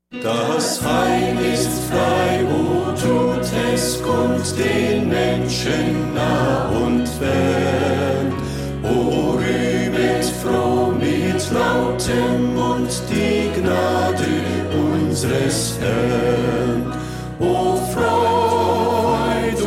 Das Heil ist frei, o tut es Gott den Menschen nah und fern. O rühmet froh mit lautem Mund die Gnade unseres Herrn. O Freud,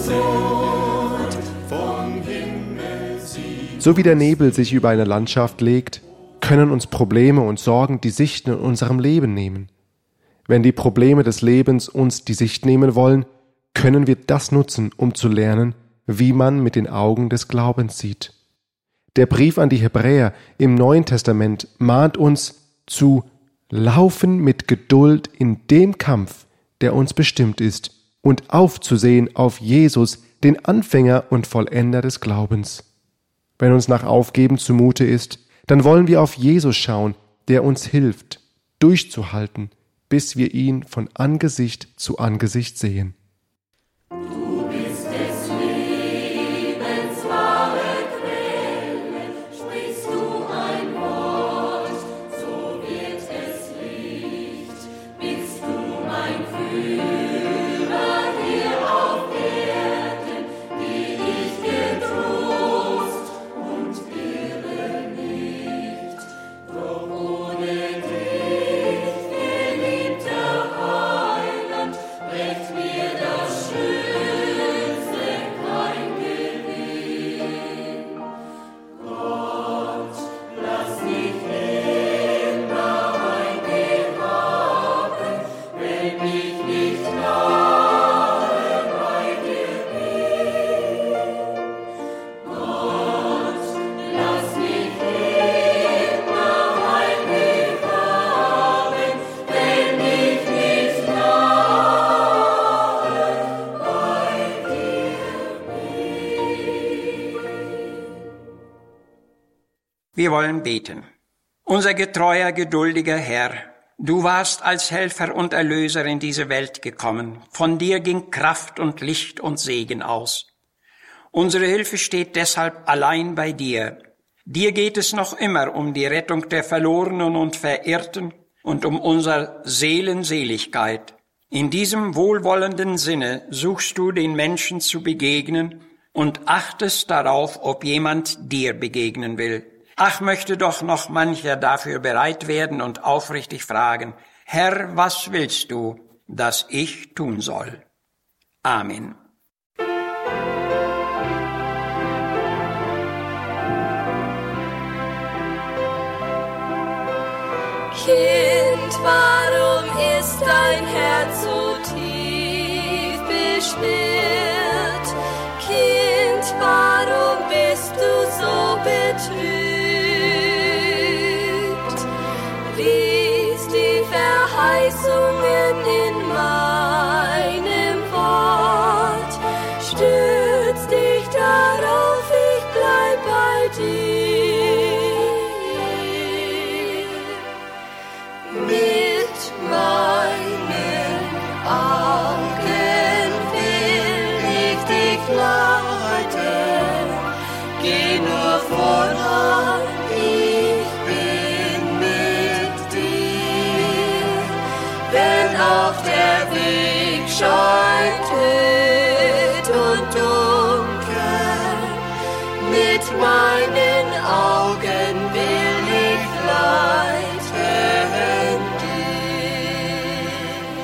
vom Himmel siegt. So wie der Nebel sich über eine Landschaft legt, können uns Probleme und Sorgen die Sicht in unserem Leben nehmen. Wenn die Probleme des Lebens uns die Sicht nehmen wollen, können wir das nutzen, um zu lernen, wie man mit den Augen des Glaubens sieht. Der Brief an die Hebräer im Neuen Testament mahnt uns zu laufen mit Geduld in dem Kampf, der uns bestimmt ist, und aufzusehen auf Jesus, den Anfänger und Vollender des Glaubens. Wenn uns nach Aufgeben zumute ist, dann wollen wir auf Jesus schauen, der uns hilft, durchzuhalten, bis wir ihn von Angesicht zu Angesicht sehen. Du bist des Lebens wahre Quelle, sprichst du ein Wort, so wird es Licht. Bist du mein Führer hier auf Erden, geh ich getrost und irre nicht, doch ohne dich, geliebter Heiland, bringt mir das Schönste kein Gewinn. Gott, lass mich immer ein Behagen, wenn ich nicht nahe bei dir bin. Gott, lass mich immer ein Behagen, wenn ich nicht nahe bei dir bin. Wir wollen beten. Unser getreuer, geduldiger Herr, du warst als Helfer und Erlöser in diese Welt gekommen. Von dir ging Kraft und Licht und Segen aus. Unsere Hilfe steht deshalb allein bei dir. Dir geht es noch immer um die Rettung der Verlorenen und Verirrten und um unsere Seelenseligkeit. In diesem wohlwollenden Sinne suchst du den Menschen zu begegnen und achtest darauf, ob jemand dir begegnen will. Ach, möchte doch noch mancher dafür bereit werden und aufrichtig fragen, Herr, was willst du, dass ich tun soll? Amen. Kind, warum ist dein Herz so tief beschwert? Kind, warum bist du so betrübt? Lies die Verheißungen in meinem Wort. Stütz dich darauf, ich bleib bei dir. Mit meinen Augen will ich dich leiten. Geh nur voran, ich bin mit dir. Wenn auch der Weg scheint öd und dunkel, mit meinen Augen will ich leiten dich.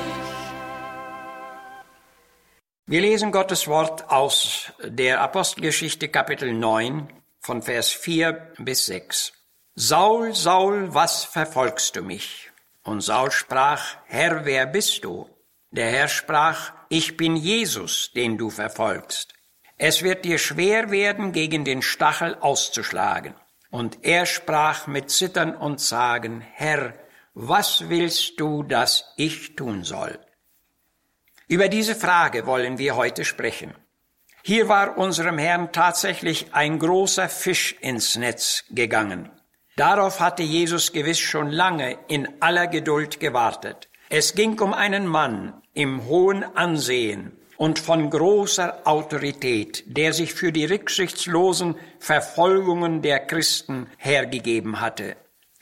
Wir lesen Gottes Wort aus der Apostelgeschichte Kapitel 9 von Vers 4 bis 6. Saul, Saul, was verfolgst du mich? Und Saul sprach, Herr, wer bist du? Der Herr sprach, ich bin Jesus, den du verfolgst. Es wird dir schwer werden, gegen den Stachel auszuschlagen. Und er sprach mit Zittern und Zagen, Herr, was willst du, dass ich tun soll? Über diese Frage wollen wir heute sprechen. Hier war unserem Herrn tatsächlich ein großer Fisch ins Netz gegangen. Darauf hatte Jesus gewiss schon lange in aller Geduld gewartet. Es ging um einen Mann im hohen Ansehen und von großer Autorität, der sich für die rücksichtslosen Verfolgungen der Christen hergegeben hatte.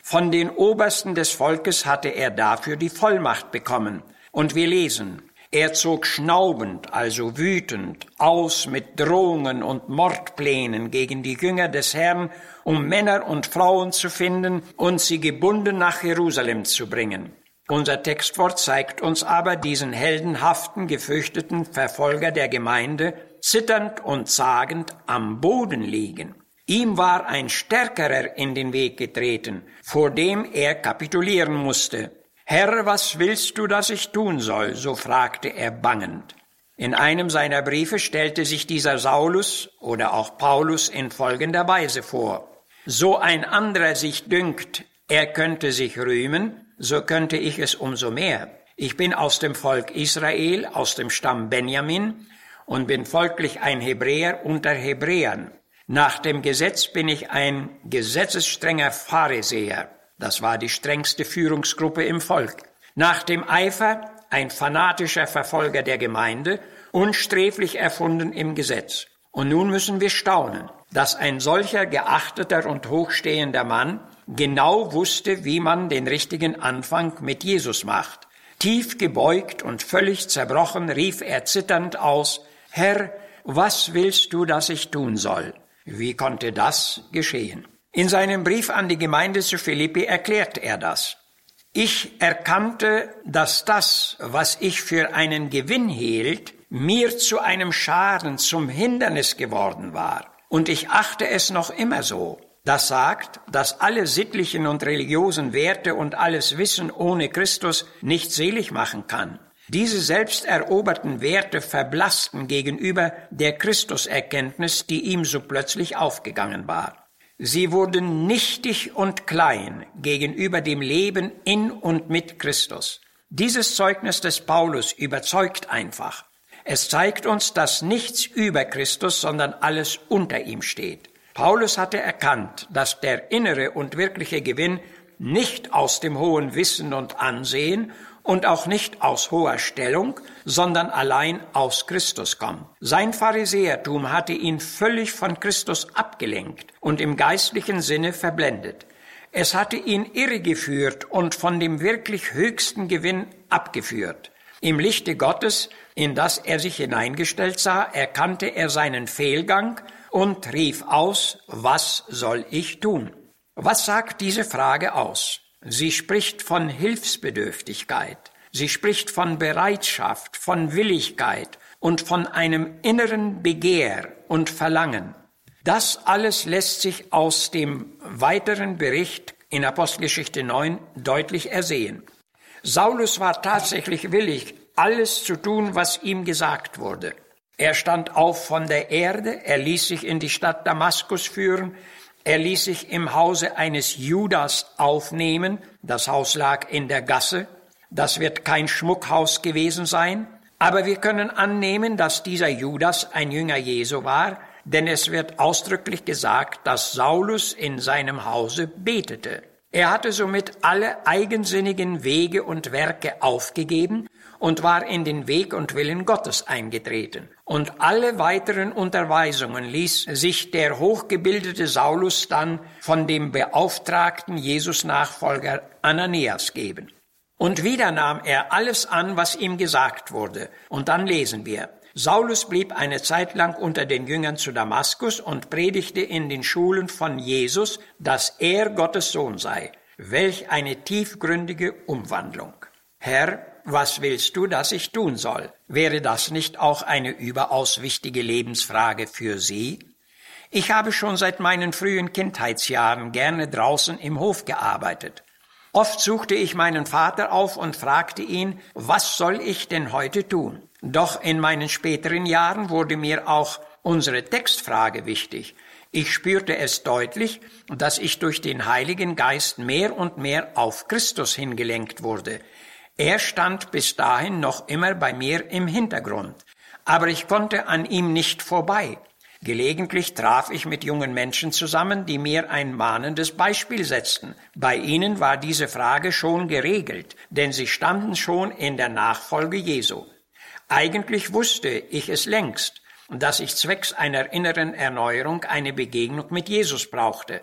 Von den Obersten des Volkes hatte er dafür die Vollmacht bekommen. Und wir lesen, er zog schnaubend, also wütend, aus mit Drohungen und Mordplänen gegen die Jünger des Herrn, um Männer und Frauen zu finden und sie gebunden nach Jerusalem zu bringen. Unser Textwort zeigt uns aber diesen heldenhaften, gefürchteten Verfolger der Gemeinde zitternd und zagend am Boden liegen. Ihm war ein Stärkerer in den Weg getreten, vor dem er kapitulieren musste. »Herr, was willst du, dass ich tun soll?« so fragte er bangend. In einem seiner Briefe stellte sich dieser Saulus oder auch Paulus in folgender Weise vor. »So ein anderer sich dünkt, er könnte sich rühmen, so könnte ich es umso mehr. Ich bin aus dem Volk Israel, aus dem Stamm Benjamin und bin folglich ein Hebräer unter Hebräern. Nach dem Gesetz bin ich ein gesetzesstrenger Pharisäer.« Das war die strengste Führungsgruppe im Volk. Nach dem Eifer ein fanatischer Verfolger der Gemeinde, unsträflich erfunden im Gesetz. Und nun müssen wir staunen, dass ein solcher geachteter und hochstehender Mann genau wusste, wie man den richtigen Anfang mit Jesus macht. Tief gebeugt und völlig zerbrochen rief er zitternd aus, »Herr, was willst du, dass ich tun soll?« Wie konnte das geschehen? In seinem Brief an die Gemeinde zu Philippi erklärt er das. »Ich erkannte, dass das, was ich für einen Gewinn hielt, mir zu einem Schaden, zum Hindernis geworden war. Und ich achte es noch immer so. Das sagt, dass alle sittlichen und religiösen Werte und alles Wissen ohne Christus nicht selig machen kann. Diese selbsteroberten Werte verblassten gegenüber der Christuserkenntnis, die ihm so plötzlich aufgegangen war. Sie wurden nichtig und klein gegenüber dem Leben in und mit Christus. Dieses Zeugnis des Paulus überzeugt einfach. Es zeigt uns, dass nichts über Christus, sondern alles unter ihm steht. Paulus hatte erkannt, dass der innere und wirkliche Gewinn nicht aus dem hohen Wissen und Ansehen und auch nicht aus hoher Stellung, sondern allein aus Christus kommt. Sein Pharisäertum hatte ihn völlig von Christus abgelenkt und im geistlichen Sinne verblendet. Es hatte ihn irregeführt und von dem wirklich höchsten Gewinn abgeführt. Im Lichte Gottes, in das er sich hineingestellt sah, erkannte er seinen Fehlgang und rief aus, was soll ich tun? Was sagt diese Frage aus? Sie spricht von Hilfsbedürftigkeit, sie spricht von Bereitschaft, von Willigkeit und von einem inneren Begehr und Verlangen. Das alles lässt sich aus dem weiteren Bericht in Apostelgeschichte 9 deutlich ersehen. Saulus war tatsächlich willig, alles zu tun, was ihm gesagt wurde. Er stand auf von der Erde, er ließ sich in die Stadt Damaskus führen, er ließ sich im Hause eines Judas aufnehmen, das Haus lag in der Gasse, das wird kein Schmuckhaus gewesen sein, aber wir können annehmen, dass dieser Judas ein Jünger Jesu war, denn es wird ausdrücklich gesagt, dass Saulus in seinem Hause betete. Er hatte somit alle eigensinnigen Wege und Werke aufgegeben und war in den Weg und Willen Gottes eingetreten. Und alle weiteren Unterweisungen ließ sich der hochgebildete Saulus dann von dem beauftragten Jesus-Nachfolger Ananias geben. Und wieder nahm er alles an, was ihm gesagt wurde. Und dann lesen wir, Saulus blieb eine Zeit lang unter den Jüngern zu Damaskus und predigte in den Schulen von Jesus, dass er Gottes Sohn sei. Welch eine tiefgründige Umwandlung. Herr, was willst du, dass ich tun soll? Wäre das nicht auch eine überaus wichtige Lebensfrage für Sie? Ich habe schon seit meinen frühen Kindheitsjahren gerne draußen im Hof gearbeitet. Oft suchte ich meinen Vater auf und fragte ihn, was soll ich denn heute tun? Doch in meinen späteren Jahren wurde mir auch unsere Textfrage wichtig. Ich spürte es deutlich, dass ich durch den Heiligen Geist mehr und mehr auf Christus hingelenkt wurde. Er stand bis dahin noch immer bei mir im Hintergrund, aber ich konnte an ihm nicht vorbei. Gelegentlich traf ich mit jungen Menschen zusammen, die mir ein mahnendes Beispiel setzten. Bei ihnen war diese Frage schon geregelt, denn sie standen schon in der Nachfolge Jesu. Eigentlich wusste ich es längst, dass ich zwecks einer inneren Erneuerung eine Begegnung mit Jesus brauchte.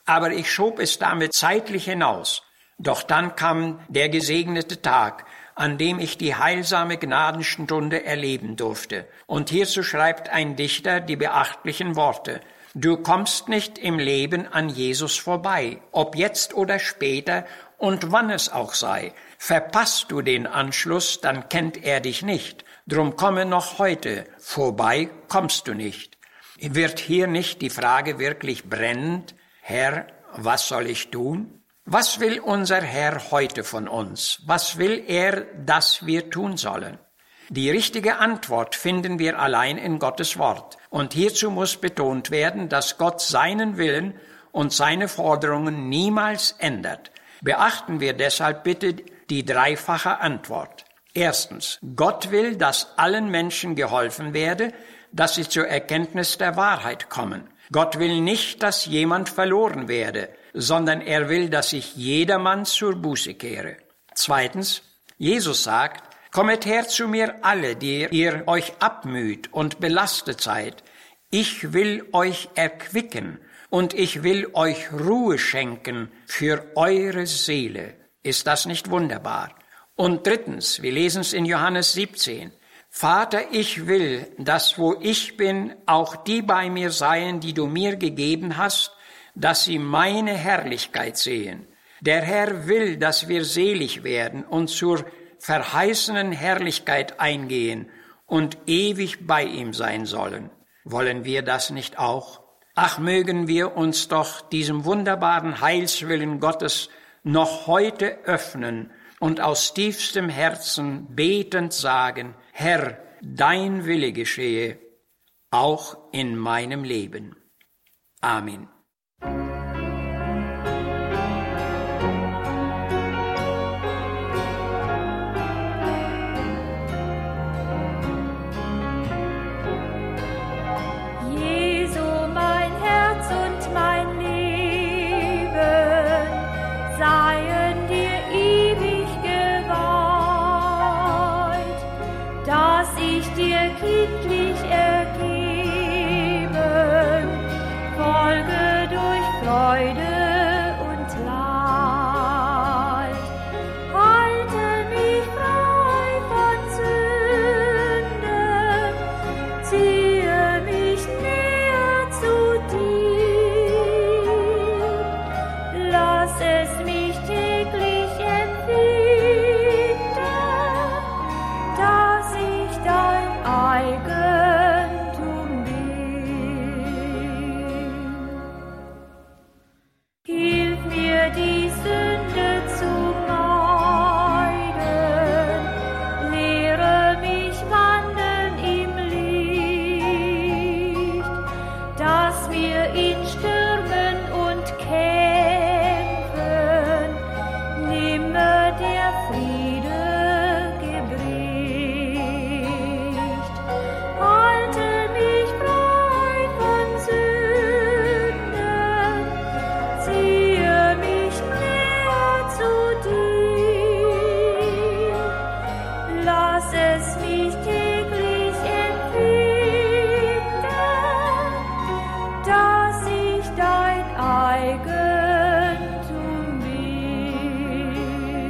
aber ich schob es damit zeitlich hinaus. Doch dann kam der gesegnete Tag, an dem ich die heilsame Gnadenstunde erleben durfte. Und hierzu schreibt ein Dichter die beachtlichen Worte: Du kommst nicht im Leben an Jesus vorbei, ob jetzt oder später und wann es auch sei. Verpasst du den Anschluss, dann kennt er dich nicht. Drum komme noch heute, vorbei kommst du nicht. Wird hier nicht die Frage wirklich brennend: Herr, was soll ich tun? Was will unser Herr heute von uns? Was will er, dass wir tun sollen? Die richtige Antwort finden wir allein in Gottes Wort. Und hierzu muss betont werden, dass Gott seinen Willen und seine Forderungen niemals ändert. Beachten wir deshalb bitte die dreifache Antwort. Erstens, Gott will, dass allen Menschen geholfen werde, dass sie zur Erkenntnis der Wahrheit kommen. Gott will nicht, dass jemand verloren werde, sondern er will, dass sich jedermann zur Buße kehre. Zweitens, Jesus sagt: Kommet her zu mir alle, die ihr euch abmüht und belastet seid. Ich will euch erquicken und ich will euch Ruhe schenken für eure Seele. Ist das nicht wunderbar? Und drittens, wir lesen es in Johannes 17. Vater, ich will, dass wo ich bin, auch die bei mir seien, die du mir gegeben hast, dass sie meine Herrlichkeit sehen. Der Herr will, dass wir selig werden und zur verheißenen Herrlichkeit eingehen und ewig bei ihm sein sollen. Wollen wir das nicht auch? Ach, mögen wir uns doch diesem wunderbaren Heilswillen Gottes noch heute öffnen und aus tiefstem Herzen betend sagen: Herr, dein Wille geschehe, auch in meinem Leben. Amen. Seien dir ewig geweiht, dass ich dir kindlich ergeben, folge durch Freude und Leid. Halte mich frei von Sünden, ziehe mich näher zu dir, lass es mich täglich empfinden, dass ich dein Eigentum bin. Hilf mir, die Sünde zu meiden, lehre mich wandeln im Licht, dass mir in Stürmen und Kämpfen nimmer der Friede gebricht. Halte mich frei von Sünden, ziehe mich näher zu dir, lass es mich täglich empfinden, dass ich dein Eigentum bin.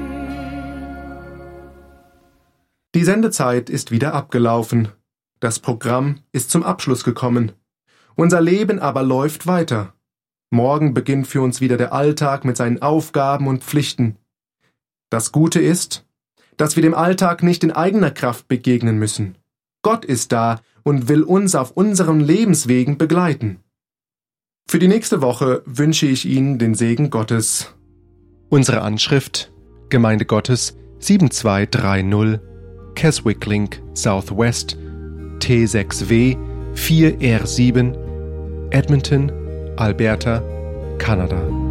Die Sendezeit ist wieder abgelaufen. Das Programm ist zum Abschluss gekommen. Unser Leben aber läuft weiter. Morgen beginnt für uns wieder der Alltag mit seinen Aufgaben und Pflichten. Das Gute ist, dass wir dem Alltag nicht in eigener Kraft begegnen müssen. Gott ist da und will uns auf unseren Lebenswegen begleiten. Für die nächste Woche wünsche ich Ihnen den Segen Gottes. Unsere Anschrift: Gemeinde Gottes 7230 Keswick Link Southwest T6W 4R7 Edmonton, Alberta, Kanada.